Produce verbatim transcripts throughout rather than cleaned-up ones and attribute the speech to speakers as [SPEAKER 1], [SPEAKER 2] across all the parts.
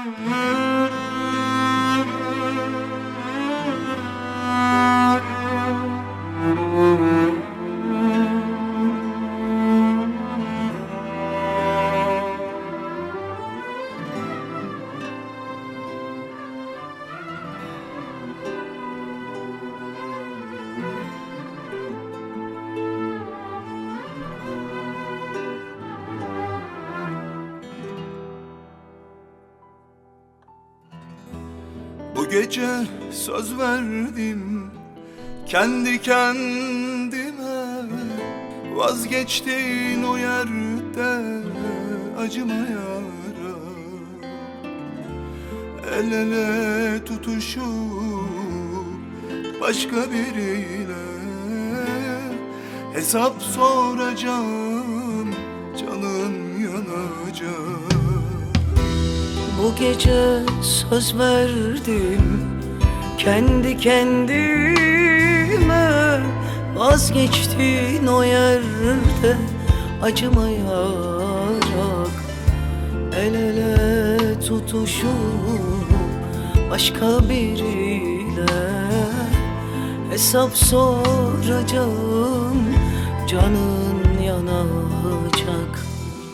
[SPEAKER 1] Bu gece söz verdim kendi kendime, vazgeçtin o yerde acımayara. El ele tutuşup başka biriyle hesap soracağım, canın yanacak.
[SPEAKER 2] Bu gece söz verdim kendi kendime, vazgeçtin o yerde acımayarak. El ele tutuşup başka biriyle hesap soracağım, canın yanacak.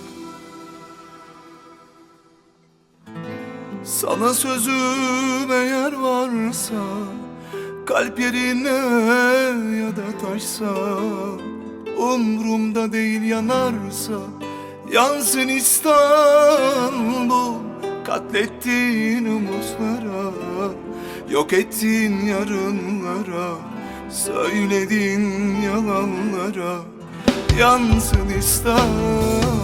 [SPEAKER 1] Sana sözüm eğer varsa, kalp yerine ya da taşsa, umrumda değil yanarsa, yansın İstanbul. Katlettin umutlara, yok ettin yarınlara, söyledin yalanlara, yansın İstanbul.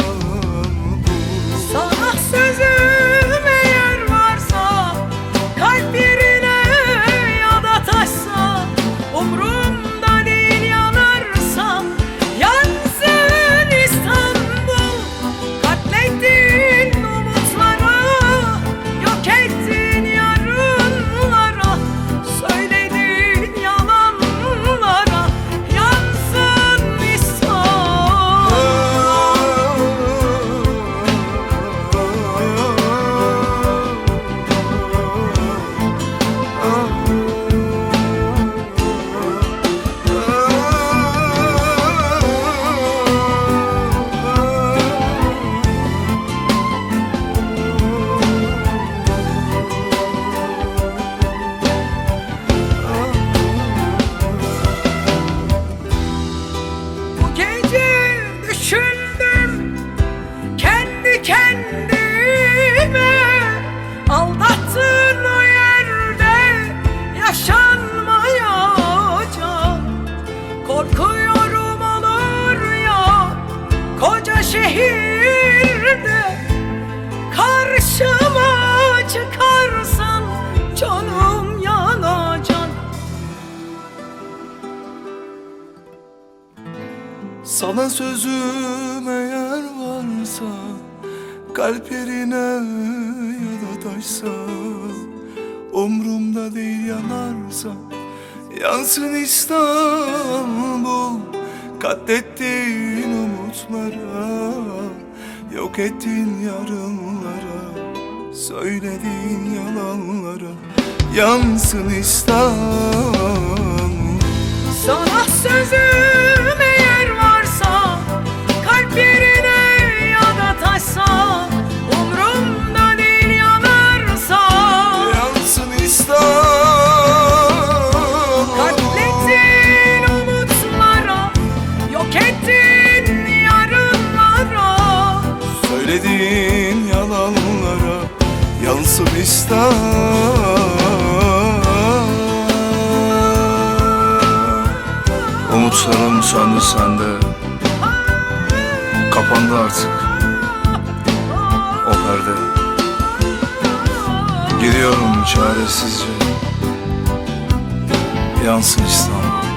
[SPEAKER 2] Sana sözüm eğer varsa, kalp yerine ya da taşsa, umrumda değil yanarsa, yansın İstanbul. Katlettin umutlara, yok ettin yarınlara, söyledin yalanlara, yansın İstanbul. Düşündüm kendi kendime, aldattın o yerde yaşanmayacak. Korkuyorum olur ya koca şehirde, karşıma çıkarsan canım yanacak.
[SPEAKER 1] Sana sözüm eğer varsa, kalp yerine ya da taşsa, umrumda değil yanarsa, yansın İstanbul. Katlettin umutlara, yok ettin yarınlara, söyledin yalanlara, yansın İstanbul.
[SPEAKER 2] Sana sözüm eğer varsa, kalp yerine ya da taşsa, umrumda değil yanarsa,
[SPEAKER 1] yansın İstanbul.
[SPEAKER 2] katlettin umutlara, yok ettin yarınlara,
[SPEAKER 1] Söyledin yalanlara, yansın İstanbul. Umutlarım söndü sende, kapandı artık o perde. Gidiyorum çaresizce, yansın İstanbul.